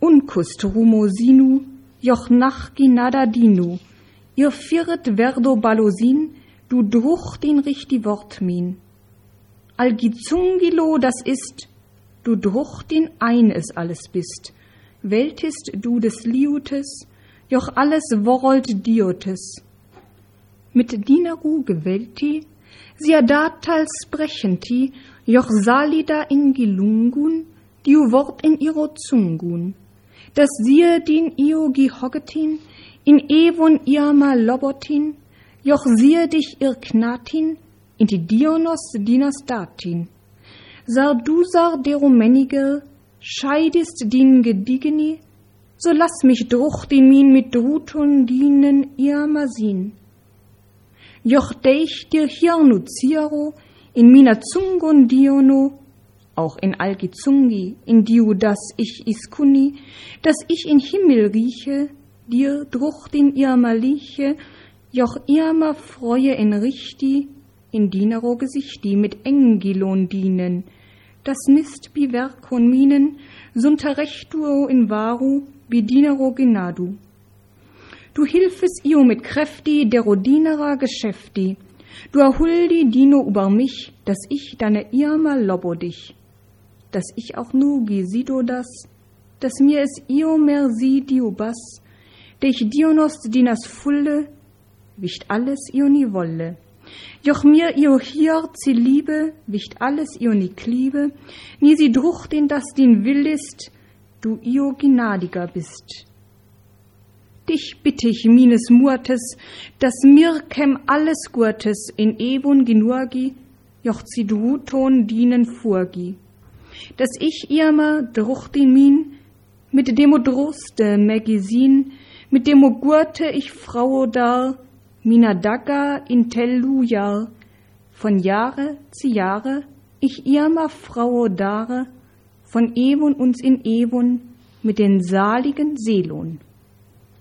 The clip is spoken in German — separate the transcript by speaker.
Speaker 1: unkust rumosinu, joch nachgi nadadinu, ihr firret verdo balosin, du druch den richtig Wort min. Algizungilo das ist, du druch den ein es alles bist, weltest du des Liutes, joch alles worold diotes. Mit Dinaru gewälti, sia datals brechenti, joch salida in Gilungun, diu Wort in iro Zungun, das siehe din io gihoggetin, in evon irma lobotin, joch siehe dich ir knatin, in die Dionos Dinastatin. Sar du sar deromeniger, scheidest din gedigeni, so lass mich druch din min mit Druton dienen irma sin. Joch deich dir hirnu Ciaro, in mina Zungon Diono, auch in Algizungi, in diu das ich iskuni, dass ich in Himmel rieche, dir druch den irma liche, joch irma freue in Richti, in Dinaro Gesichti mit Engilon dienen, das nist bi Werkon minen, sunter rechtuo in Varu, bi Dinaro genadu. Du hilfes io mit Kräfti, dero Dinara Geschäfti, du erhuldi Dino über mich, dass ich deine irma lobo dich, dass ich auch nugi sido das, dass mir es io mer si dio bas, dich Dionos dinas fulle, wicht alles io ni wolle. Joch mir io hier zi liebe, wicht alles io ni kliebe, nie sie druch den das din willist, du io gnadiger bist. Dich bitte ich mines Murtes, dass mir kem alles Gurtes in Evon Genurgi, joch zi Druton dienen furgi, dass ich irma druch den min, mit demo Druste Megisin, mit demo Gurte ich Frau dar, mina Dagga in Tellujar, von Jahre zu Jahre, ich irma Frau dare, von Evon uns in Evon, mit den saligen Seelohn.